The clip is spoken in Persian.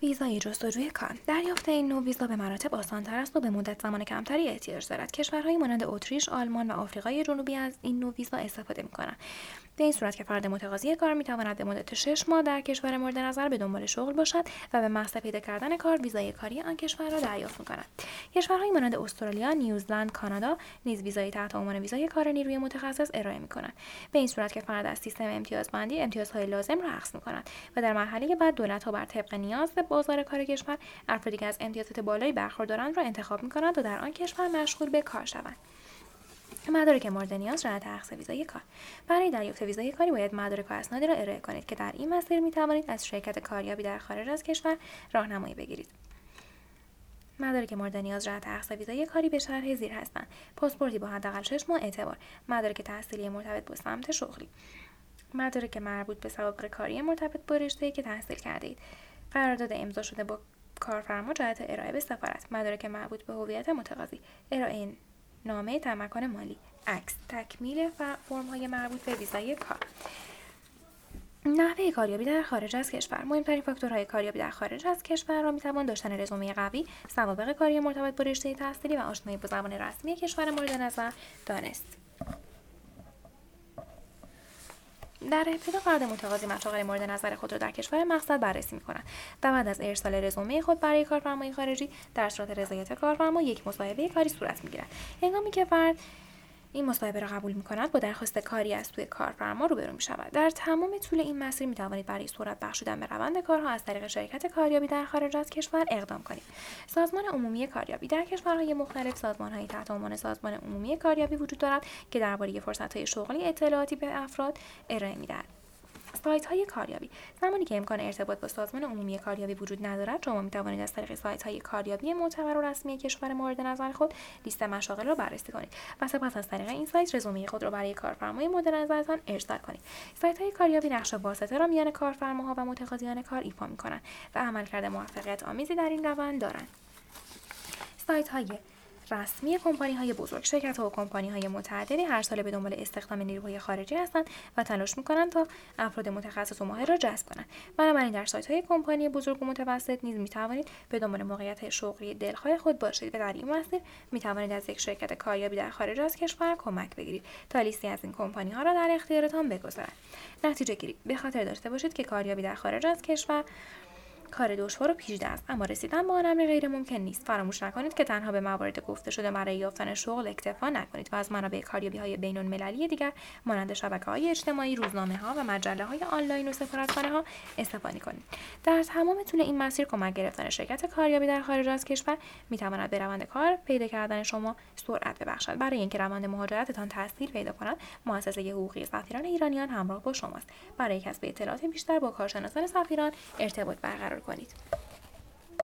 ویزای جستجوی کار. دریافت این نوع ویزا به مراتب آسان‌تر است و به مدت زمان کمتری احتیاج دارد. کشورهای مانند اتریش، آلمان و آفریقای جنوبی از این نوع ویزا استفاده می‌کنند. به این صورت که فرد متقاضی کار می‌تواند به مدت 6 ماه در کشور مورد نظر به دنبال شغل باشد و به محض پیدا کردن کار ویزای کاری آن کشور را دریافت می‌کند. کشورهای مانند استرالیا، نیوزلند، کانادا نیز ویزای تحت عنوان ویزای کار نیروی متخصص ارائه می‌کنند. به این صورت که فرد از سیستم امتیازبندی امتیازهای لازم را اخذ می‌کند و در مرحله بعد دولت‌ها بر طبق نیاز بازار کار کشور افرادی که از امتیازات بالایی برخوردارند را انتخاب می‌کنند و در آن کشور مشغول به کار شوند. مدارک مورد نیاز جهت اخذ ویزای کار. برای دریافت ویزای کاری باید مدارک و اسنادی را ارائه کنید که در این مسیر می‌توانید از شرکت کاریابی در خارج از کشور راهنمایی بگیرید. مدارک مورد نیاز جهت اخذ ویزای کاری به شرح زیر هستند: پاسپورتی با حداقل 6 ماه اعتبار، مدارک تحصیلی مرتبط با سمت شغلی، مدارک مربوط به سوابق کاری مرتبط با رشته‌ای که تحصیل کرده‌اید، قرارداد امضا شده با کارفرما جهت ارائه به سفارت، مدارک مربوط به هویت متقاضی، ارائه نامه تمکن مالی، عکس، تکمیل فرم‌های مربوط به ویزای کار. نحوه کاریابی در خارج از کشور. مهمترین فاکتورهای کاریابی در خارج از کشور را میتوان داشتن رزومه قوی، سوابق کاری مرتبط با رشته تحصیلی و آشنایی با زبان رسمی کشور مورد نظر دانست. در ابتدا فرد متقاضی مشاغل مورد نظر خود را در کشور مقصد بررسی می‌کند و بعد از ارسال رزومه خود برای کارفرمای خارجی در صورت رضایت کارفرما یک مصاحبه کاری صورت می‌گیرد. هنگامی که فرد این مصاحبه را قبول می‌کند با درخواست کاری از سوی کارفرما روبرو می‌شود. در تمام طول این مسیر می‌توانید برای سرعت بخشیدن به روند کارها از طریق شرکت کاریابی در خارج از کشور اقدام کنید. سازمان عمومی کاریابی. در کشورهای مختلف سازمان‌هایی تحت عنوان سازمان عمومی کاریابی وجود دارد که درباره فرصت‌های شغلی اطلاعاتی به افراد ارائه می‌دهد. سایت‌های کاریابی. زمانی که امکان ارتباط با سازمان عمومی کاریابی وجود ندارد، شما می‌توانید از طریق سایت‌های کاریابی معتبر و رسمی کشور مورد نظر خود لیست مشاغل را بررسی کنید و سپس از طریق این سایت رزومه خود را برای کارفرمای مورد نظرتان ارسال کنید. سایت‌های کاریابی نقش واسطه را میان کارفرماها و متقاضیان کار ایفا می‌کنند و عملکرد موفقیت آمیزی در این روند دارند. سایت‌های رسمی کمپانی‌های بزرگ. شرکت‌ها و کمپانی‌های متعددی هر سال به دنبال استخدام نیروهای خارجی هستند و تلاش می‌کنند تا افراد متخصص و ماهر را جذب کنند. بنابراین در سایت‌های کمپانی بزرگ و متوسط نیز می‌توانید به دنبال موقعیت شغلی دلخواه خود باشید و در این مسیر می‌توانید از یک شرکت کاریابی در خارج از کشور کمک بگیرید تا لیستی از این کمپانی‌ها را در اختیارتان بگذارند. نتیجه گیری. به خاطر داشته باشید که کاریابی در خارج از کشور کار دشوار و پیچیده است، اما رسیدن به آن امر غیر ممکن نیست. فراموش نکنید که تنها به موارد گفته شده برای یافتن شغل اکتفا نکنید و از منابع کاریابی‌های بین‌المللی دیگر مانند شبکه‌های اجتماعی، روزنامه‌ها و مجله‌های آنلاین و سفارتخانه‌ها استفاده کنید. در تمام طول این مسیر کمک گرفتن شرکت کاریابی در خارج از کشور می‌تواند به روند کار پیدا کردن شما سرعت ببخشد. برای اینکه روند مهاجرتتان تسهیل پیدا کند، مؤسسه حقوقی سفیران ایرانیان همراه با شماست. برای کسب اطلاعات بیشتر با کارشناسان سفیران ارتباط برقرار کنید.